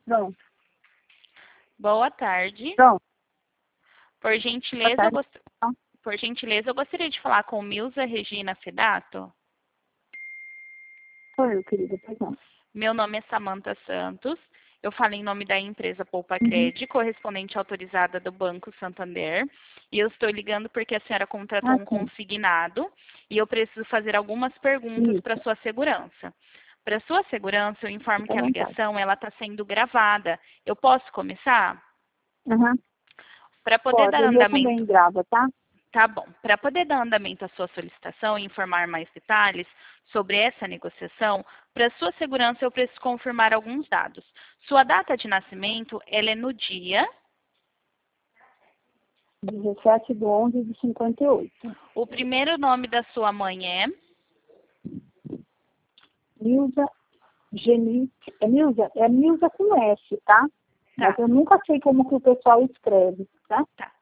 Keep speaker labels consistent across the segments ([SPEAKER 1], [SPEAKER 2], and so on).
[SPEAKER 1] Pronto.
[SPEAKER 2] Boa tarde.
[SPEAKER 1] Pronto.
[SPEAKER 2] Por gentileza,
[SPEAKER 1] Boa tarde.
[SPEAKER 2] Por gentileza, eu gostaria de falar com Milza Regina Fedato.
[SPEAKER 1] Sou eu, querida. Pois não.
[SPEAKER 2] Meu nome é Samantha Santos. Eu falo em nome da empresa Poupa Cred, correspondente autorizada do Banco Santander. E eu estou ligando porque a senhora contratou um consignado e eu preciso fazer algumas perguntas para sua segurança. Para sua segurança, eu informo que a ligação está sendo gravada. Eu posso começar? Para poder dar andamento.
[SPEAKER 1] Também grava, tá?
[SPEAKER 2] Tá bom. Para poder dar andamento à sua solicitação e informar mais detalhes sobre essa negociação, para sua segurança eu preciso confirmar alguns dados. Sua data de nascimento, ela é no dia
[SPEAKER 1] 17/11/58.
[SPEAKER 2] O primeiro nome da sua mãe é
[SPEAKER 1] Milza Genic. É Milza com S, tá? Mas eu nunca sei como que o pessoal escreve, tá?
[SPEAKER 2] Tá.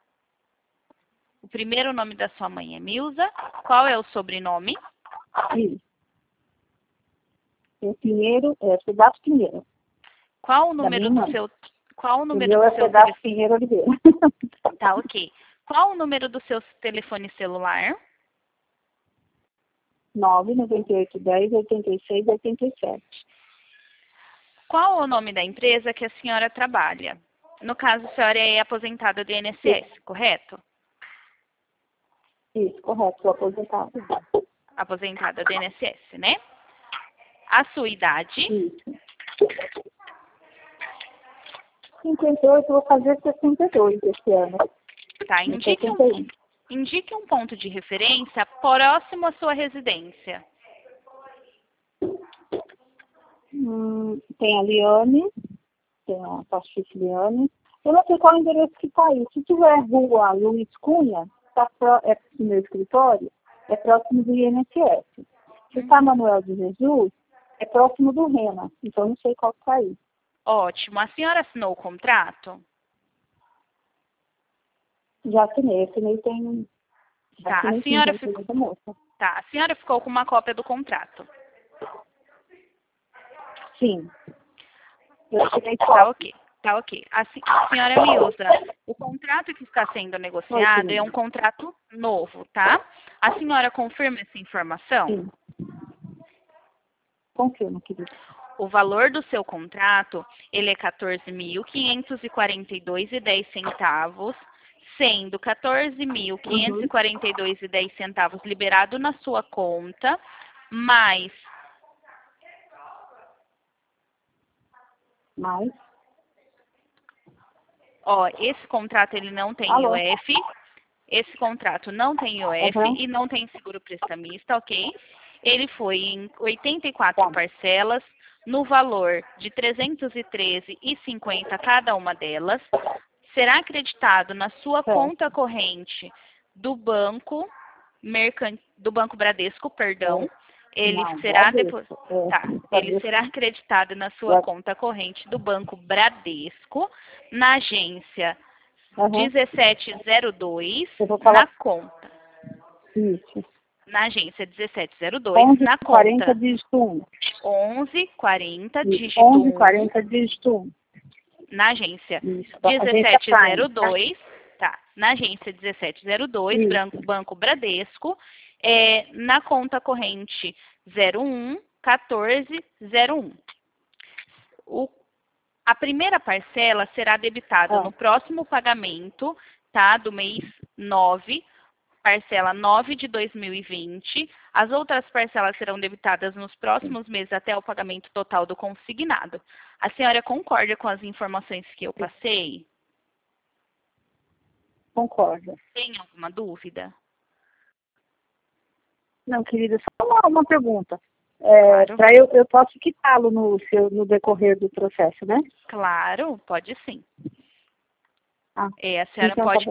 [SPEAKER 2] O primeiro nome da sua mãe é Milza. Qual é o sobrenome?
[SPEAKER 1] Isso. O Pinheiro é Fedato Pinheiro.
[SPEAKER 2] Qual o número do seu
[SPEAKER 1] Fedato Pinheiro Oliveira.
[SPEAKER 2] Tá, ok. Qual o número do seu telefone celular?
[SPEAKER 1] 998108687.
[SPEAKER 2] Qual o nome da empresa que a senhora trabalha? No caso, a senhora é aposentada do INSS, correto?
[SPEAKER 1] Isso, correto, sou aposentada.
[SPEAKER 2] Aposentada do INSS, né? A sua idade?
[SPEAKER 1] Isso. 58, vou fazer 62 esse ano.
[SPEAKER 2] Tá, indique um ponto de referência próximo à sua residência.
[SPEAKER 1] Tem a Liane, tem a Pastice Liane. Eu não sei qual é o endereço que está aí. Se tiver rua Luiz Cunha, é no meu escritório, é próximo do INSS. Se está Manuel de Jesus, é próximo do Rena. Então, não sei qual que está aí.
[SPEAKER 2] Ótimo. A senhora assinou o contrato?
[SPEAKER 1] Já assinei tem...
[SPEAKER 2] Tá, a senhora ficou com uma cópia do contrato?
[SPEAKER 1] Sim. Eu tirei
[SPEAKER 2] Tá ok. A senhora Milza, o contrato que está sendo negociado é um contrato novo, tá? A senhora confirma essa informação?
[SPEAKER 1] Sim. Confirmo, querida.
[SPEAKER 2] O valor do seu contrato, ele é R$ 14.542,10, sendo R$ 14.542,10 liberado na sua conta, mais... Ó, esse contrato ele não tem IOF, esse contrato não tem IOF e não tem seguro prestamista, ok? Ele foi em 84 parcelas, no valor de R$ 313,50 cada uma delas. Será acreditado na sua conta corrente do Banco Bradesco, perdão. Ele será acreditado na sua conta corrente do Banco Bradesco, na agência 1702, na conta.
[SPEAKER 1] Isso.
[SPEAKER 2] Na agência 1702, na conta
[SPEAKER 1] 1140 dígito 1.
[SPEAKER 2] 1140 dígito 1.
[SPEAKER 1] 1140 dígito 1.
[SPEAKER 2] Na agência 1702, tá? Na agência 1702, Banco Bradesco, na conta corrente 011401. A primeira parcela será debitada no próximo pagamento, tá? Do mês 9, parcela 9 de 2020. As outras parcelas serão debitadas nos próximos meses até o pagamento total do consignado. A senhora concorda com as informações que eu passei?
[SPEAKER 1] Concordo.
[SPEAKER 2] Tem alguma dúvida?
[SPEAKER 1] Não, querida, só uma pergunta.
[SPEAKER 2] Claro.
[SPEAKER 1] Eu posso quitá-lo no decorrer do processo, né?
[SPEAKER 2] Claro, pode sim. A senhora
[SPEAKER 1] então
[SPEAKER 2] pode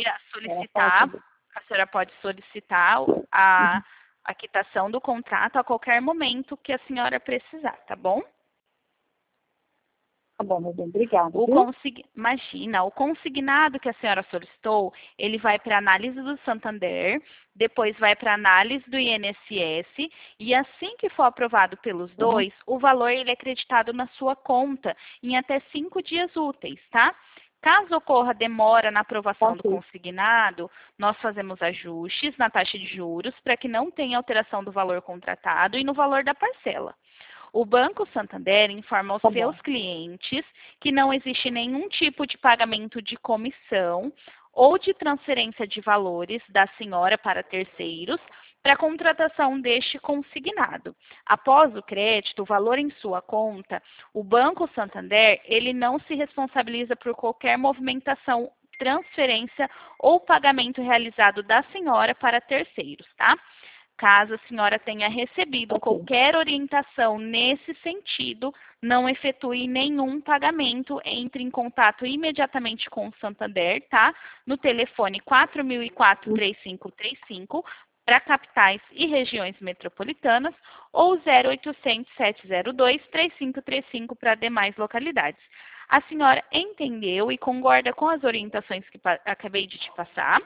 [SPEAKER 2] solicitar a quitação do contrato a qualquer momento que a senhora precisar, tá bom?
[SPEAKER 1] Tá bom, meu bem, obrigada.
[SPEAKER 2] Imagina, o consignado que a senhora solicitou, ele vai para análise do Santander, depois vai para análise do INSS, e assim que for aprovado pelos dois, o valor ele é creditado na sua conta em até 5 dias úteis, tá? Caso ocorra demora na aprovação do consignado, nós fazemos ajustes na taxa de juros para que não tenha alteração do valor contratado e no valor da parcela. O Banco Santander informa aos seus clientes que não existe nenhum tipo de pagamento de comissão ou de transferência de valores da senhora para terceiros para a contratação deste consignado. Após o crédito, o valor em sua conta, o Banco Santander, ele não se responsabiliza por qualquer movimentação, transferência ou pagamento realizado da senhora para terceiros, tá? Caso a senhora tenha recebido qualquer orientação nesse sentido, não efetue nenhum pagamento, entre em contato imediatamente com o Santander, tá? No telefone 4004-3535, para capitais e regiões metropolitanas, ou 0800 702 3535 para demais localidades. A senhora entendeu e concorda com as orientações que acabei de te passar?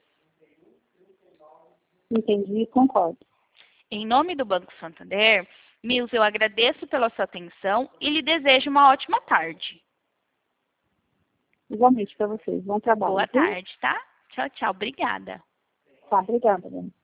[SPEAKER 1] Entendi e concordo.
[SPEAKER 2] Em nome do Banco Santander, Mills, eu agradeço pela sua atenção e lhe desejo uma ótima tarde.
[SPEAKER 1] Igualmente para vocês. Bom trabalho.
[SPEAKER 2] Boa tarde, tá? Tchau, tchau. Obrigada.
[SPEAKER 1] Tá, obrigada, Dani.